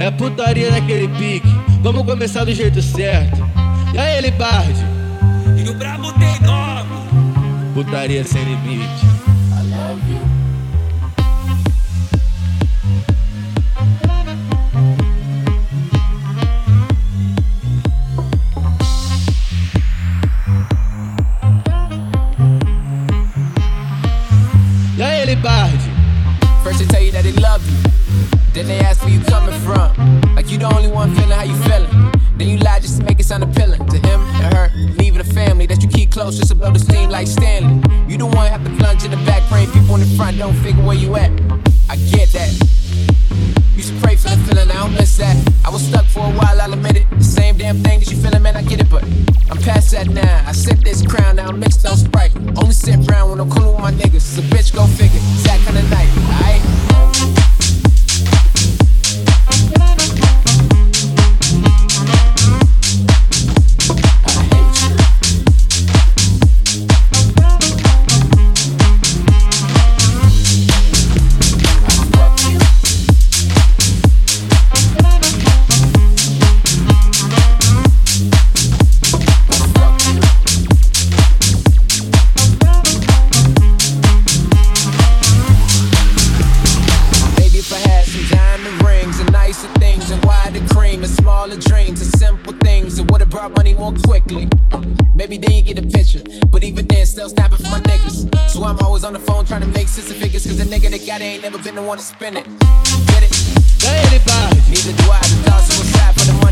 É putaria naquele pique, vamos começar do jeito certo. E aí, Libardi? E o brabo tem nome. Putaria sem limite. I love you. E aí, Libardi? First they tell you that they love you, then they ask where you coming from. Like you the only one feeling how you feeling. Then you lie just to make it sound appealing to him and her. Leaving a family that you keep close just to blow the steam like Stanley. You the one have to plunge in the back, praying people in the front don't figure where you at. I get that. Used to pray for the feeling, I don't miss that. I was stuck for a while, I'll admit it. The same damn thing that you feeling, man, I get it, but I'm past that now. I sip this crown, now I'm mixed on Sprite. Only sip round when I'm coolin' with my niggas. So bitch, go figure. It's that kind of night, alright? Maybe then you get a picture, but even then still snapping for my niggas. So I'm always on the phone trying to make six figures, cause the nigga that got it ain't never been the one to spend it. Get it? E aí, Libardi? Neither do I, the thought suicide for the money.